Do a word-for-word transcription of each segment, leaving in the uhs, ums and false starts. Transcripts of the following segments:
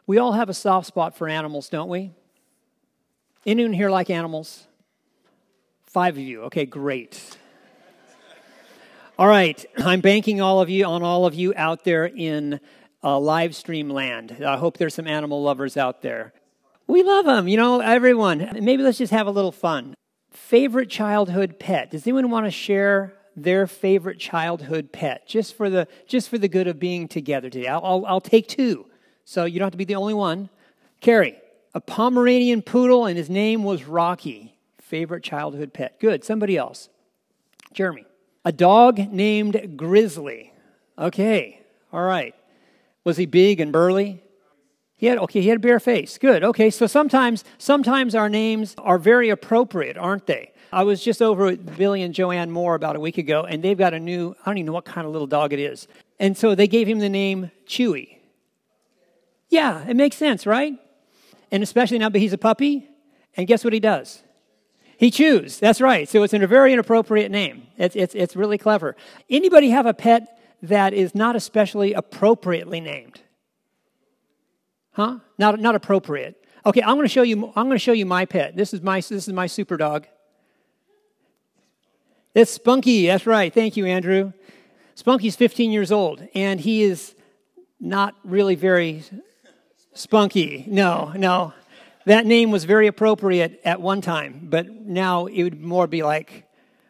We all have a soft spot for animals, don't we? Anyone here like animals? Five of you. Okay, great. All right, I'm banking all of you on all of you out there in uh, live stream land. I hope there's some animal lovers out there. We love them, you know, everyone. Maybe let's just have a little fun. Favorite childhood pet. Does anyone want to share their favorite childhood pet, just for the just for the good of being together today? I'll, I'll, I'll take two, so you don't have to be the only one. Carrie, a Pomeranian poodle, and his name was Rocky. Favorite childhood pet. Good. Somebody else. Jeremy, a dog named Grizzly. Okay. All right. Was he big and burly? He had okay. He had a bare face. Good. Okay. So sometimes, sometimes our names are very appropriate, aren't they? I was just over with Billy and Joanne Moore about a week ago, and they've got a new, I don't even know what kind of little dog it is. And so they gave him the name Chewy. Yeah, it makes sense, right? And especially now that he's a puppy, and guess what he does? He chews. That's right. So it's a very inappropriate name. It's, it's, it's really clever. Anybody have a pet that is not especially appropriately named? Huh? Not, not appropriate. Okay, I'm going to show you, I'm going to show you my pet. This is my, this is my super dog. It's Spunky. That's right. Thank you, Andrew. Spunky's fifteen years old, and he is not really very spunky. No, no. That name was very appropriate at one time, but now it would more be like,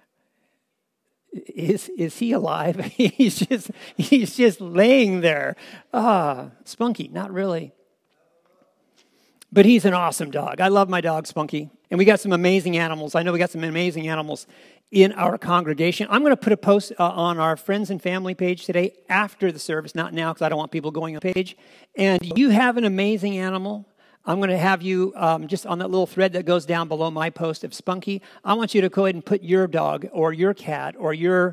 is is he alive? he's just he's just laying there. Ah, Spunky, not really. But he's an awesome dog. I love my dog, Spunky. And we got some amazing animals. I know we got some amazing animals in our congregation. I'm going to put a post uh, on our friends and family page today after the service, not now because I don't want people going on the page. And you have an amazing animal. I'm going to have you um, just on that little thread that goes down below my post of Spunky. I want you to go ahead and put your dog or your cat or your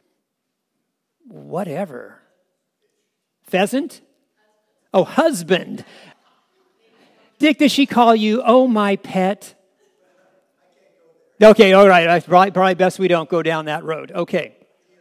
whatever. Pheasant? Oh, husband. Dick, does she call you, oh, my pet? Okay, all right. Probably, probably best we don't go down that road. Okay.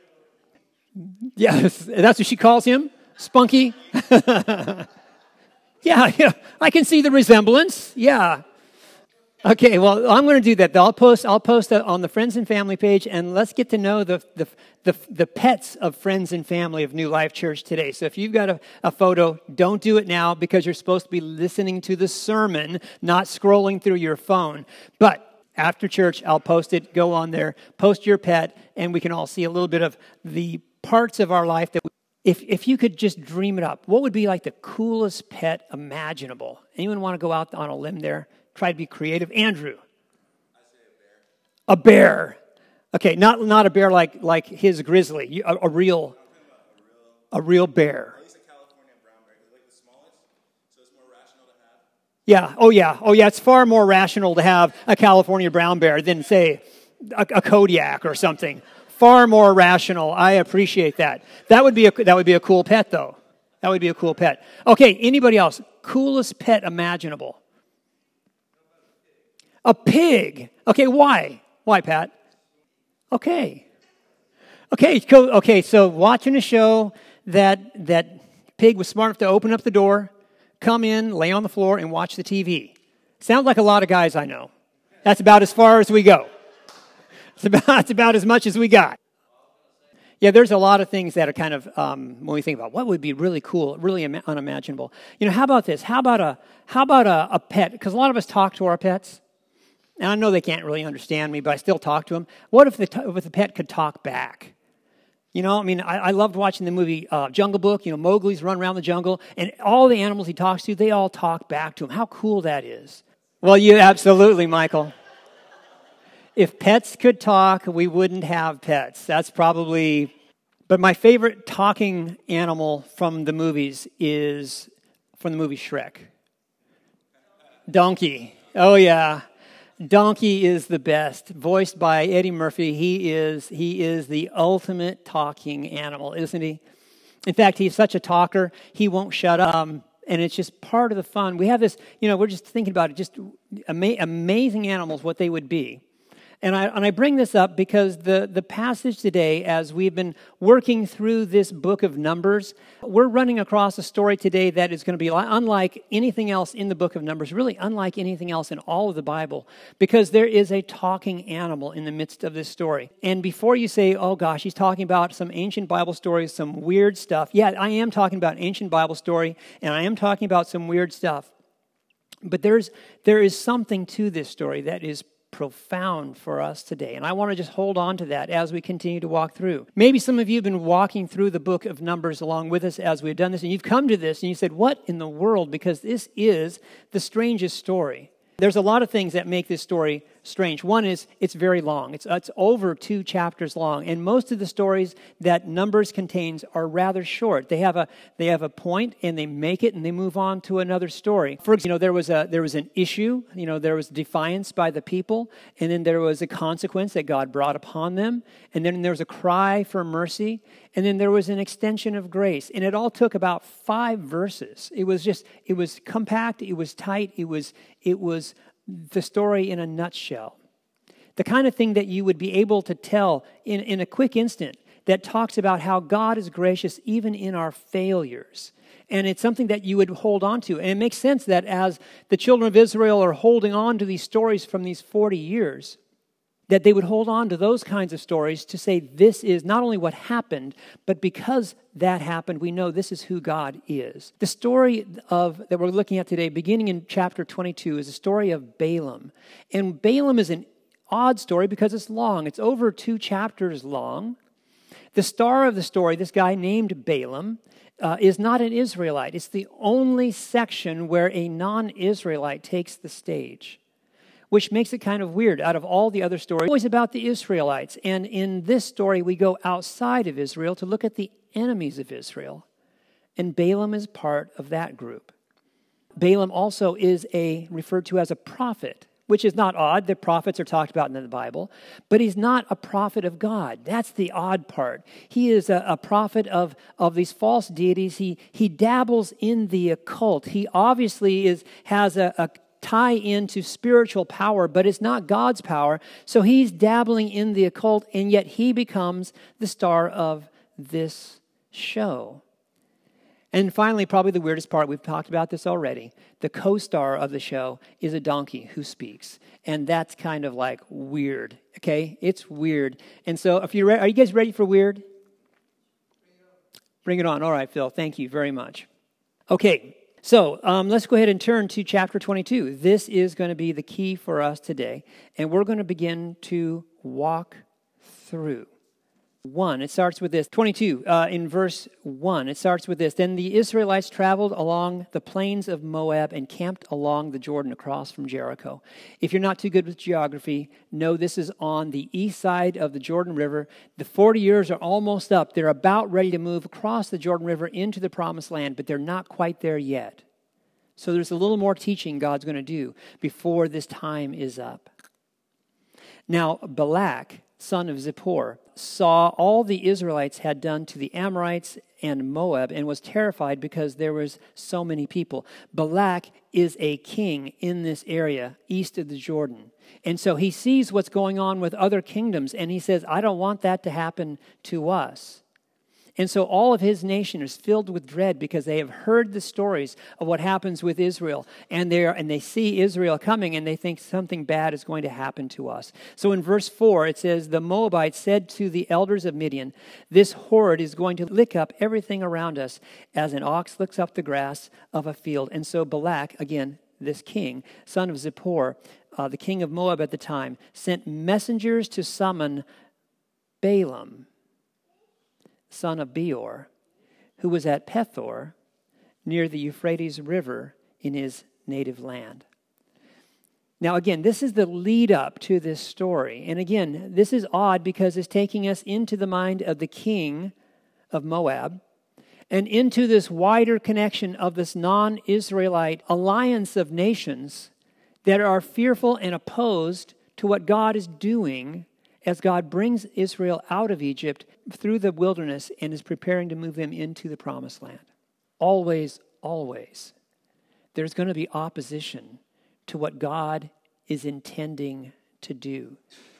Yes, that's what she calls him? Spunky? yeah, yeah, I can see the resemblance. Yeah. Okay, well, I'm going to do that. I'll post I'll post on the Friends and Family page, and let's get to know the the the, the pets of Friends and Family of New Life Church today. So if you've got a, a photo, don't do it now because you're supposed to be listening to the sermon, not scrolling through your phone. But after church, I'll post it. Go on there, post your pet, and we can all see a little bit of the parts of our life that we, if if you could just dream it up, what would be like the coolest pet imaginable? Anyone want to go out on a limb there? Try to be creative. Andrew. I say a bear. A bear. Okay, not not a bear like like his grizzly. A, a real, a real bear. At least a California brown bear. It's like the smallest, so it's more rational to have. Yeah. Oh yeah. Oh yeah. It's far more rational to have a California brown bear than say a, a Kodiak or something. Far more rational. I appreciate that. That would be a that would be a cool pet though. That would be a cool pet. Okay. Anybody else? Coolest pet imaginable. A pig. Okay, why? Why, Pat? Okay. Okay, cool. Okay, so watching a show that that pig was smart enough to open up the door, come in, lay on the floor, and watch the T V. Sounds like a lot of guys I know. That's about as far as we go. It's about, it's about as much as we got. Yeah, there's a lot of things that are kind of, um, when we think about what would be really cool, really im- unimaginable. You know, how about this? How about a how about a, a pet? Because a lot of us talk to our pets. And I know they can't really understand me, but I still talk to them. What if the, t- if the pet could talk back? You know, I mean, I, I loved watching the movie uh, Jungle Book. You know, Mowgli's run around the jungle, and all the animals he talks to, they all talk back to him. How cool that is. Well, you absolutely, Michael. If pets could talk, we wouldn't have pets. That's probably... But my favorite talking animal from the movies is from the movie Shrek. Donkey. Oh, yeah. Donkey is the best, voiced by Eddie Murphy. He is he is the ultimate talking animal, isn't he? In fact, he's such a talker, he won't shut up, um, and it's just part of the fun. We have this, you know, we're just thinking about it, just ama- amazing animals, what they would be. And I, and I bring this up because the, the passage today, as we've been working through this book of Numbers, we're running across a story today that is going to be unlike anything else in the book of Numbers, really unlike anything else in all of the Bible, because there is a talking animal in the midst of this story. And before you say, oh gosh, he's talking about some ancient Bible stories, some weird stuff. Yeah, I am talking about ancient Bible story, and I am talking about some weird stuff. But there's there is something to this story that is profound for us today. And I want to just hold on to that as we continue to walk through. Maybe some of you have been walking through the book of Numbers along with us as we've done this, and you've come to this and you said, what in the world? Because this is the strangest story. There's a lot of things that make this story strange. One is it's very long. It's, it's over two chapters long. And most of the stories that Numbers contains are rather short. They have a they have a point and they make it and they move on to another story. For example, you know, there was a there was an issue, you know, there was defiance by the people, and then there was a consequence that God brought upon them, and then there was a cry for mercy, and then there was an extension of grace. And it all took about five verses. It was just it was compact, it was tight, it was it was the story in a nutshell. The kind of thing that you would be able to tell in, in a quick instant that talks about how God is gracious even in our failures. And it's something that you would hold on to. And it makes sense that as the children of Israel are holding on to these stories from these forty years, that they would hold on to those kinds of stories to say this is not only what happened, but because that happened, we know this is who God is. The story of that we're looking at today, beginning in chapter twenty-two, is a story of Balaam. And Balaam is an odd story because it's long. It's over two chapters long. The star of the story, this guy named Balaam, uh, is not an Israelite. It's the only section where a non-Israelite takes the stage, which makes it kind of weird. Out of all the other stories, it's always about the Israelites. And in this story, we go outside of Israel to look at the enemies of Israel. And Balaam is part of that group. Balaam also is a referred to as a prophet, which is not odd. The prophets are talked about in the Bible. But he's not a prophet of God. That's the odd part. He is a, a prophet of, of these false deities. He, he dabbles in the occult. He obviously is has a, a tie into spiritual power, but it's not God's power. So he's dabbling in the occult, and yet he becomes the star of this show. And finally, probably the weirdest part, we've talked about this already, the co-star of the show is a donkey who speaks. And that's kind of like weird, okay? It's weird. And so if you're re- are you guys ready for weird? Bring it on. All right, Phil, thank you very much. Okay. So um, let's go ahead and turn to chapter twenty-two. This is going to be the key for us today, and we're going to begin to walk through. One, it starts with this. twenty-two, uh, in verse one, it starts with this. Then the Israelites traveled along the plains of Moab and camped along the Jordan across from Jericho. If you're not too good with geography, know this is on the east side of the Jordan River. The forty years are almost up. They're about ready to move across the Jordan River into the promised land, but they're not quite there yet. So there's a little more teaching God's going to do before this time is up. Now, Balak, son of Zippor, saw all the Israelites had done to the Amorites and Moab and was terrified because there was so many people. Balak is a king in this area east of the Jordan. And so he sees what's going on with other kingdoms, and he says, I don't want that to happen to us. And so all of his nation is filled with dread because they have heard the stories of what happens with Israel. And they and they see Israel coming and they think something bad is going to happen to us. So in verse four, it says, the Moabites said to the elders of Midian, this horde is going to lick up everything around us as an ox licks up the grass of a field. And so Balak, again, this king, son of Zippor, uh, the king of Moab at the time, sent messengers to summon Balaam, son of Beor, who was at Pethor, near the Euphrates River in his native land. Now, again, this is the lead up to this story. And again, this is odd because it's taking us into the mind of the king of Moab and into this wider connection of this non-Israelite alliance of nations that are fearful and opposed to what God is doing as God brings Israel out of Egypt through the wilderness and is preparing to move them into the promised land. Always, always, there's going to be opposition to what God is intending to do.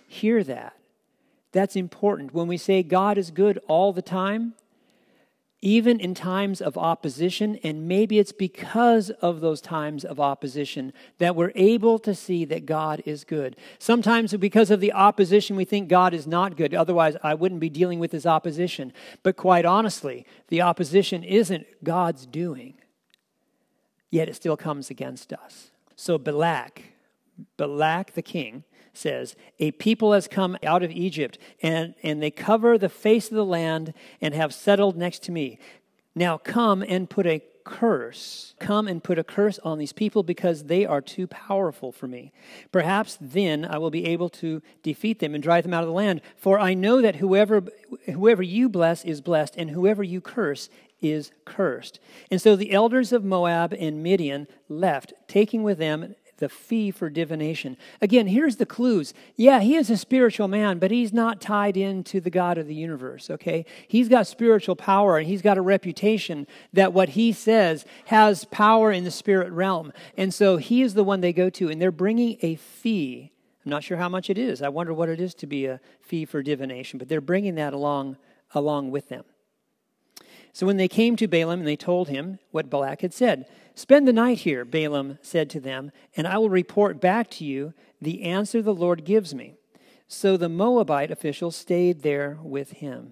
Hear that. That's important. When we say God is good all the time, even in times of opposition, and maybe it's because of those times of opposition that we're able to see that God is good. Sometimes because of the opposition, we think God is not good. Otherwise, I wouldn't be dealing with this opposition. But quite honestly, the opposition isn't God's doing, yet it still comes against us. So Balak, Balak the king, says, a people has come out of Egypt, and, and they cover the face of the land and have settled next to me. Now come and put a curse. Come and put a curse on these people because they are too powerful for me. Perhaps then I will be able to defeat them and drive them out of the land. For I know that whoever, whoever you bless is blessed, and whoever you curse is cursed. And so the elders of Moab and Midian left, taking with them the fee for divination. Again, here's the clues. Yeah, he is a spiritual man, but he's not tied into the God of the universe, okay? He's got spiritual power, and he's got a reputation that what he says has power in the spirit realm. And so he is the one they go to, and they're bringing a fee. I'm not sure how much it is. I wonder what it is to be a fee for divination, but they're bringing that along, along with them. So when they came to Balaam and they told him what Balak had said, spend the night here, Balaam said to them, and I will report back to you the answer the Lord gives me. So the Moabite officials stayed there with him.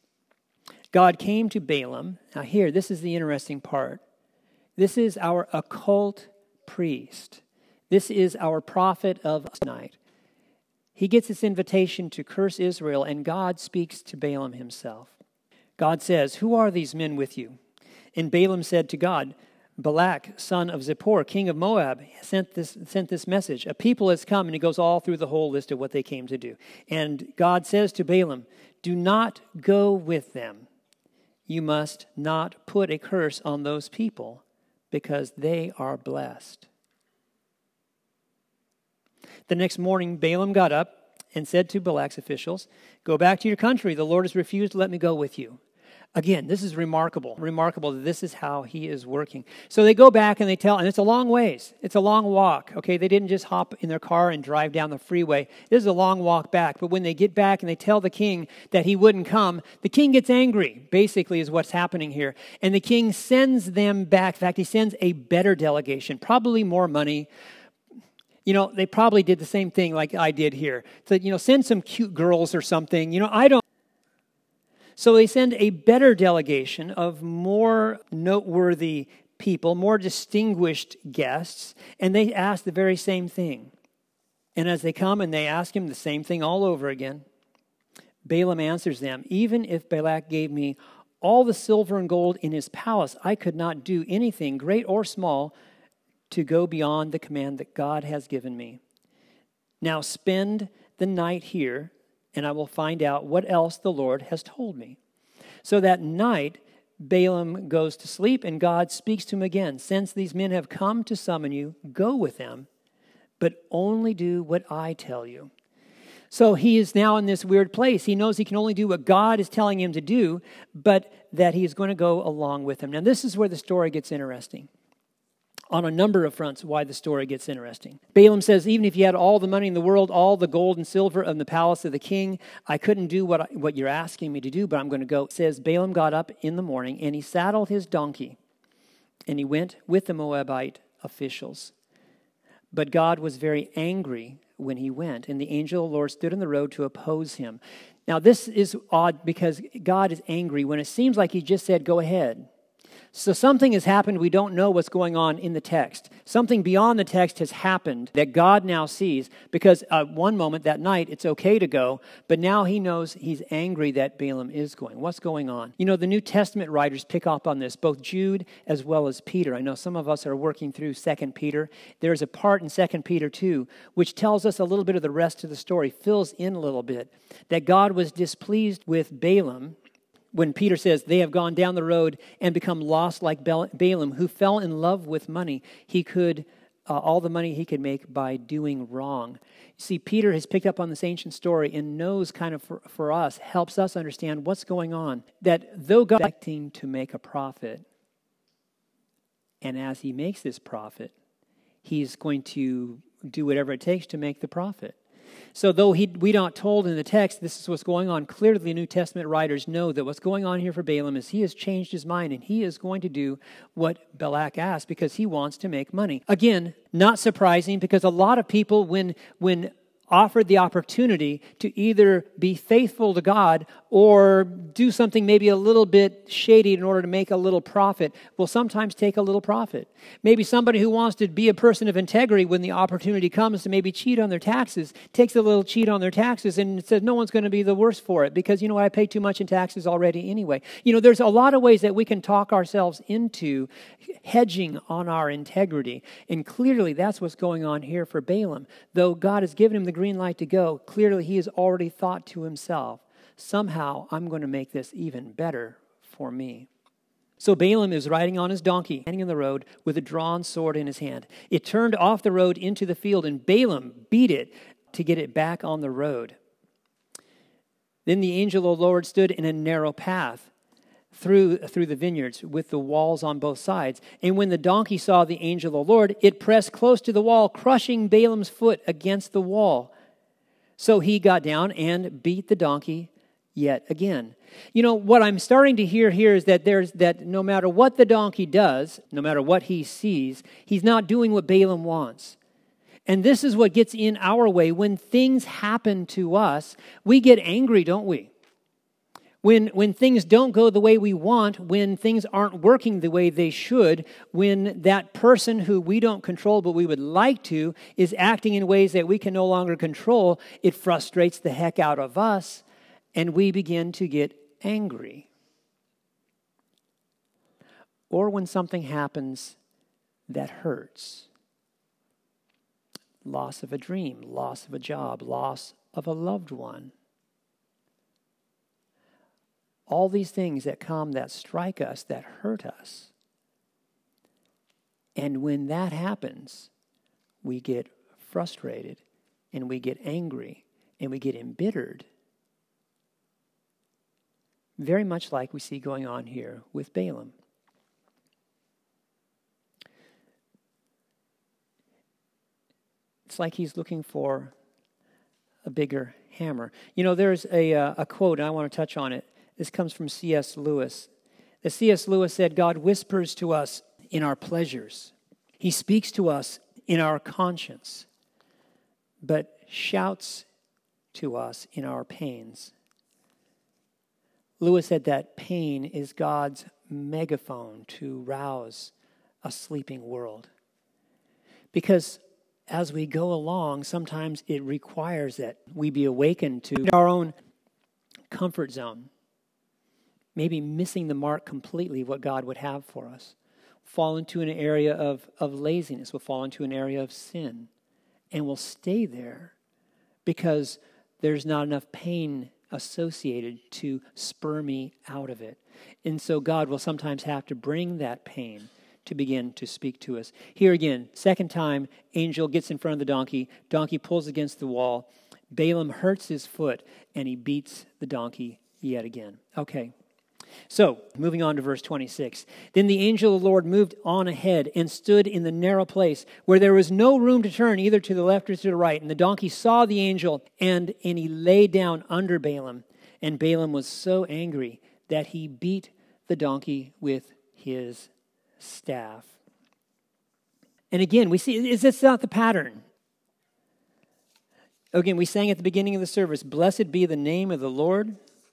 God came to Balaam. Now here, this is the interesting part. This is our occult priest. This is our prophet of night. He gets this invitation to curse Israel, and God speaks to Balaam himself. God says, who are these men with you? And Balaam said to God, Balak, son of Zippor, king of Moab, sent this, sent this message. A people has come, and he goes all through the whole list of what they came to do. And God says to Balaam, do not go with them. You must not put a curse on those people, because they are blessed. The next morning, Balaam got up and said to Balak's officials, go back to your country. The Lord has refused to let me go with you. Again, this is remarkable. Remarkable that this is how he is working. So they go back and they tell, and it's a long ways. It's a long walk, okay? They didn't just hop in their car and drive down the freeway. This is a long walk back. But when they get back and they tell the king that he wouldn't come, the king gets angry, basically is what's happening here. And the king sends them back. In fact, he sends a better delegation, probably more money. You know, they probably did the same thing like I did here. So, you know, send some cute girls or something. You know, I don't. So they send a better delegation of more noteworthy people, more distinguished guests, and they ask the very same thing. And as they come and they ask him the same thing all over again, Balaam answers them, even if Balak gave me all the silver and gold in his palace, I could not do anything, great or small, to go beyond the command that God has given me. Now spend the night here, and I will find out what else the Lord has told me. So that night, Balaam goes to sleep, and God speaks to him again. Since these men have come to summon you, go with them, but only do what I tell you. So he is now in this weird place. He knows he can only do what God is telling him to do, but that he is going to go along with him. Now, this is where the story gets interesting. On a number of fronts, why the story gets interesting. Balaam says, even if you had all the money in the world, all the gold and silver of the palace of the king, I couldn't do what, I, what you're asking me to do, but I'm going to go. It says, Balaam got up in the morning, and he saddled his donkey, and he went with the Moabite officials. But God was very angry when he went, and the angel of the Lord stood in the road to oppose him. Now, this is odd because God is angry when it seems like he just said, go ahead. So something has happened. We don't know what's going on in the text. Something beyond the text has happened that God now sees, because at one moment that night it's okay to go, but now he knows he's angry that Balaam is going. What's going on? You know, the New Testament writers pick up on this, both Jude as well as Peter. I know some of us are working through Second Peter. There's a part in Second Peter two which tells us a little bit of the rest of the story, fills in a little bit, that God was displeased with Balaam. When Peter says, they have gone down the road and become lost like Balaam, who fell in love with money. He could, uh, all the money he could make by doing wrong. You see, Peter has picked up on this ancient story and knows kind of for, for us, helps us understand what's going on. That though God is expecting to make a profit, and as he makes this profit, he's going to do whatever it takes to make the profit. So though he, we not told in the text this is what's going on, clearly the New Testament writers know that what's going on here for Balaam is he has changed his mind and he is going to do what Balak asked because he wants to make money. Again, not surprising because a lot of people, when when offered the opportunity to either be faithful to God or do something maybe a little bit shady in order to make a little profit, will sometimes take a little profit. Maybe somebody who wants to be a person of integrity when the opportunity comes to maybe cheat on their taxes, takes a little cheat on their taxes and says, no one's going to be the worse for it because, you know, I pay too much in taxes already anyway. You know, there's a lot of ways that we can talk ourselves into hedging on our integrity. And clearly that's what's going on here for Balaam. Though God has given him the green light to go, clearly he has already thought to himself, somehow I'm going to make this even better for me. So Balaam is riding on his donkey, standing in the road with a drawn sword in his hand. It turned off the road into the field, and Balaam beat it to get it back on the road. Then the angel of the Lord stood in a narrow path through, through the vineyards with the walls on both sides. And when the donkey saw the angel of the Lord, it pressed close to the wall, crushing Balaam's foot against the wall. So he got down and beat the donkey yet again. You know, what I'm starting to hear here is that there's that no matter what the donkey does, no matter what he sees, he's not doing what Balaam wants. And this is what gets in our way. When things happen to us, we get angry, don't we? When, when things don't go the way we want, when things aren't working the way they should, when that person who we don't control but we would like to is acting in ways that we can no longer control, it frustrates the heck out of us and we begin to get angry. Or when something happens that hurts. Loss of a dream, loss of a job, loss of a loved one. All these things that come, that strike us, that hurt us. And when that happens, we get frustrated and we get angry and we get embittered. Very much like we see going on here with Balaam. It's like he's looking for a bigger hammer. You know, there's a, uh, a quote, and I want to touch on it. This comes from C S Lewis. The C S Lewis said, God whispers to us in our pleasures. He speaks to us in our conscience, but shouts to us in our pains. Lewis said that pain is God's megaphone to rouse a sleeping world. Because as we go along, sometimes it requires that we be awakened to our own comfort zone. Maybe missing the mark completely of what God would have for us. Fall into an area of, of laziness. We'll fall into an area of sin. And we'll stay there because there's not enough pain associated to spur me out of it. And so God will sometimes have to bring that pain to begin to speak to us. Here again, second time, angel gets in front of the donkey. Donkey pulls against the wall. Balaam hurts his foot and he beats the donkey yet again. Okay. So, moving on to verse twenty-six. Then the angel of the Lord moved on ahead and stood in the narrow place where there was no room to turn either to the left or to the right. And the donkey saw the angel and, and he lay down under Balaam. And Balaam was so angry that he beat the donkey with his staff. And again, we see, is this not the pattern? Again, we sang at the beginning of the service, blessed be the name of the Lord.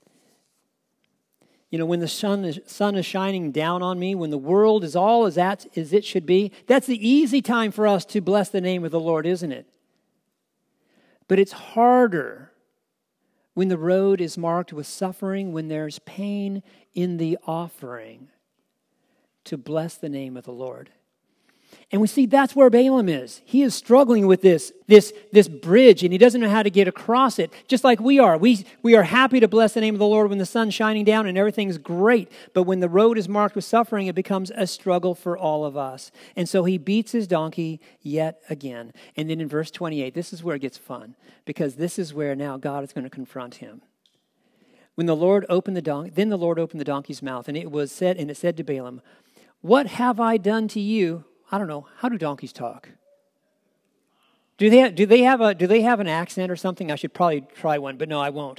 You know, when the sun is, sun is shining down on me, when the world is all as, that, as it should be, that's the easy time for us to bless the name of the Lord, isn't it? But it's harder when the road is marked with suffering, when there's pain in the offering, to bless the name of the Lord. And we see that's where Balaam is. He is struggling with this, this, this bridge, and he doesn't know how to get across it, just like we are. We, we are happy to bless the name of the Lord when the sun's shining down and everything's great. But when the road is marked with suffering, it becomes a struggle for all of us. And so he beats his donkey yet again. And then in verse twenty-eight, this is where it gets fun, because this is where now God is going to confront him. When the Lord opened the donkey, then the Lord opened the donkey's mouth, and it was said, and it said to Balaam, "What have I done to you?" I don't know. How do donkeys talk? Do they have, do they have a do they have an accent or something? I should probably try one, but no, I won't.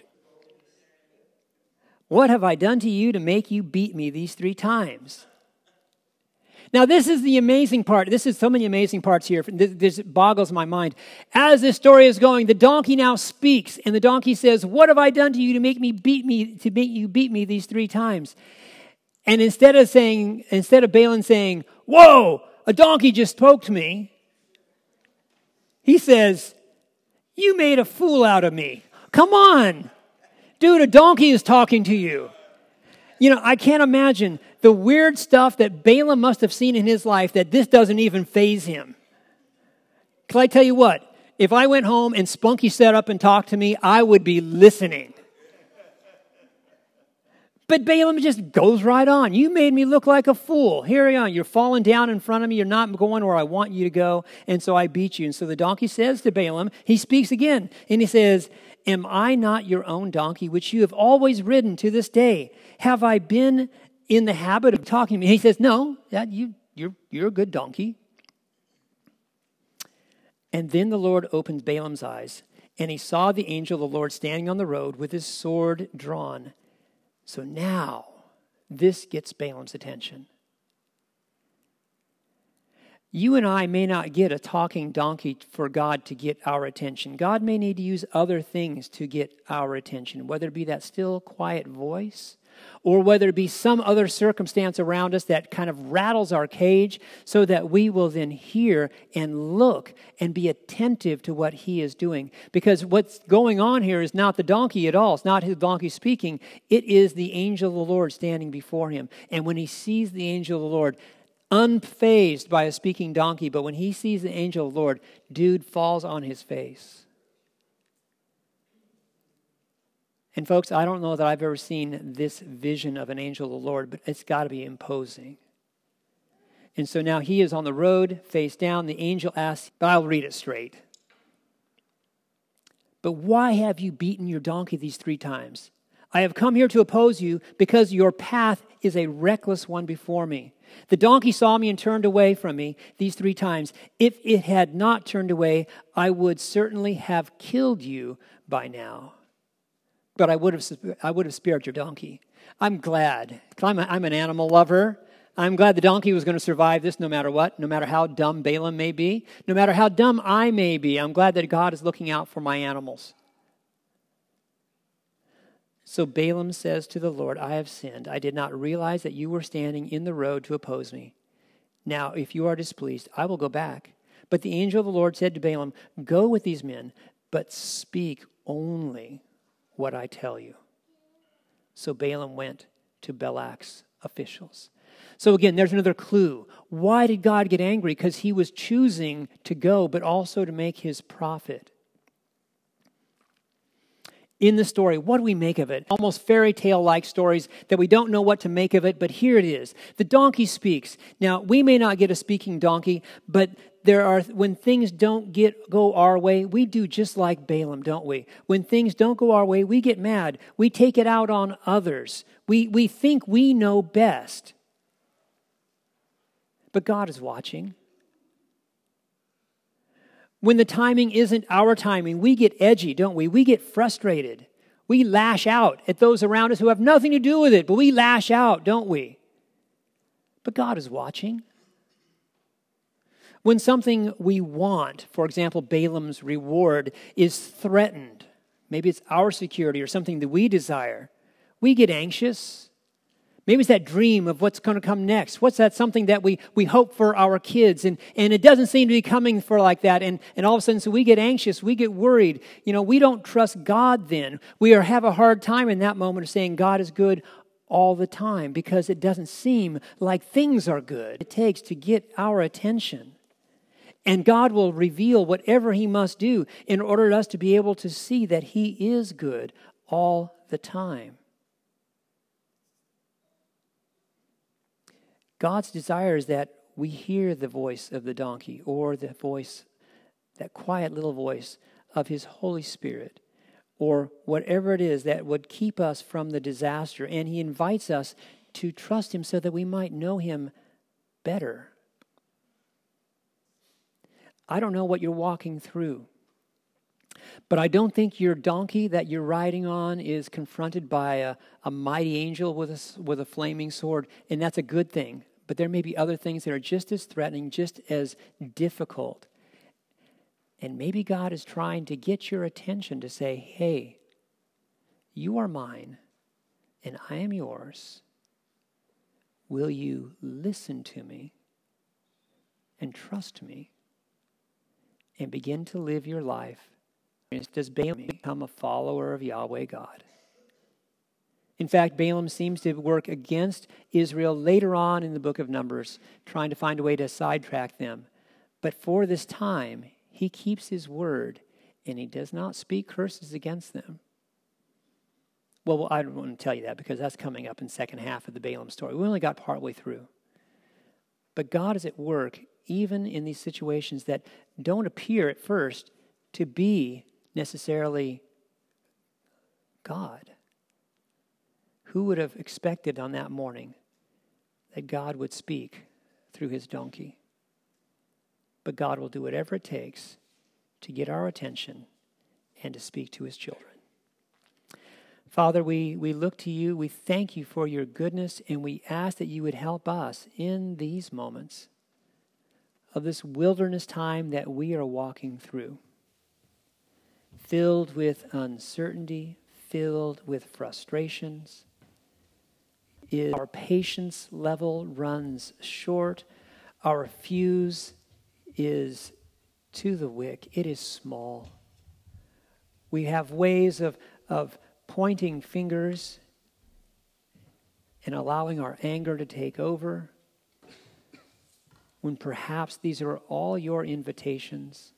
What have I done to you to make you beat me these three times? Now, this is the amazing part. This is so many amazing parts here. This, this boggles my mind. As this story is going, the donkey now speaks, and the donkey says, "What have I done to you to make me beat me to make you beat me these three times?" And instead of saying, instead of Balaam saying, "Whoa, a donkey just spoke to me," he says, "You made a fool out of me. Come on. Dude, a donkey is talking to you." You know, I can't imagine the weird stuff that Balaam must have seen in his life that this doesn't even faze him. Can I tell you what? If I went home and Spunky sat up and talked to me, I would be listening. But Balaam just goes right on. "You made me look like a fool. Here I am. You're falling down in front of me. You're not going where I want you to go. And so I beat you." And so the donkey says to Balaam, he speaks again. And he says, "Am I not your own donkey, which you have always ridden to this day? Have I been in the habit of talking to me?" He says, "No, that you, you're, you're a good donkey." And then the Lord opened Balaam's eyes, and he saw the angel of the Lord standing on the road with his sword drawn. So now, this gets Balaam's attention. You and I may not get a talking donkey for God to get our attention. God may need to use other things to get our attention, whether it be that still, quiet voice, or whether it be some other circumstance around us that kind of rattles our cage so that we will then hear and look and be attentive to what he is doing. Because what's going on here is not the donkey at all. It's not his donkey speaking. It is the angel of the Lord standing before him. And when he sees the angel of the Lord, unfazed by a speaking donkey, but when he sees the angel of the Lord, dude falls on his face. And folks, I don't know that I've ever seen this vision of an angel of the Lord, but it's got to be imposing. And so now he is on the road, face down. The angel asks, but I'll read it straight. "But why have you beaten your donkey these three times? I have come here to oppose you because your path is a reckless one before me. The donkey saw me and turned away from me these three times. If it had not turned away, I would certainly have killed you by now. But I would have I would have spared your donkey." I'm glad. I'm, a, I'm an animal lover. I'm glad the donkey was going to survive this no matter what, no matter how dumb Balaam may be, no matter how dumb I may be. I'm glad that God is looking out for my animals. So Balaam says to the Lord, "I have sinned. I did not realize that you were standing in the road to oppose me. Now, if you are displeased, I will go back." But the angel of the Lord said to Balaam, "Go with these men, but speak only what I tell you." So Balaam went to Balak's officials. So again, there's another clue. Why did God get angry? Because he was choosing to go, but also to make his profit. In the story, what do we make of it? Almost fairy tale-like stories that we don't know what to make of it, but here it is. The donkey speaks. Now, we may not get a speaking donkey, but there are when things don't get go our way, we do just like Balaam, don't we? When things don't go our way, we get mad. We take it out on others. We we think we know best. But God is watching. When the timing isn't our timing, we get edgy, don't we? We get frustrated. We lash out at those around us who have nothing to do with it, but we lash out, don't we? But God is watching. When something we want, for example, Balaam's reward, is threatened, maybe it's our security or something that we desire, we get anxious. Maybe it's that dream of what's going to come next. What's that something that we, we hope for our kids? And, and it doesn't seem to be coming for like that. And, and all of a sudden, so we get anxious. We get worried. You know, we don't trust God then. We are, have a hard time in that moment of saying God is good all the time because it doesn't seem like things are good. It takes to get our attention. And God will reveal whatever he must do in order for us to be able to see that he is good all the time. God's desire is that we hear the voice of the donkey or the voice, that quiet little voice of his Holy Spirit or whatever it is that would keep us from the disaster. And he invites us to trust him so that we might know him better. I don't know what you're walking through. But I don't think your donkey that you're riding on is confronted by a, a mighty angel with a, with a flaming sword, and that's a good thing. But there may be other things that are just as threatening, just as difficult. And maybe God is trying to get your attention to say, hey, you are mine, and I am yours. Will you listen to me and trust me and begin to live your life? Does Balaam become a follower of Yahweh God? In fact, Balaam seems to work against Israel later on in the book of Numbers, trying to find a way to sidetrack them. But for this time, he keeps his word, and he does not speak curses against them. Well, I don't want to tell you that because that's coming up in the second half of the Balaam story. We only got partway through. But God is at work even in these situations that don't appear at first to be necessarily God. Who would have expected on that morning that God would speak through his donkey? But God will do whatever it takes to get our attention and to speak to his children. Father, we, we look to you. We thank you for your goodness, and we ask that you would help us in these moments of this wilderness time that we are walking through, filled with uncertainty, filled with frustrations. Is our patience level runs short. Our fuse is to the wick. It is small. We have ways of, of pointing fingers and allowing our anger to take over, when perhaps these are all your invitations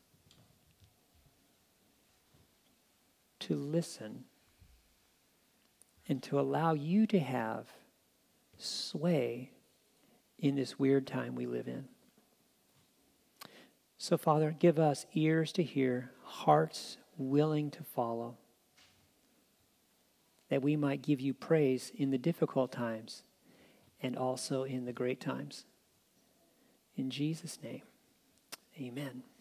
to listen and to allow you to have sway in this weird time we live in. So, Father, give us ears to hear, hearts willing to follow, that we might give you praise in the difficult times and also in the great times. In Jesus' name, amen.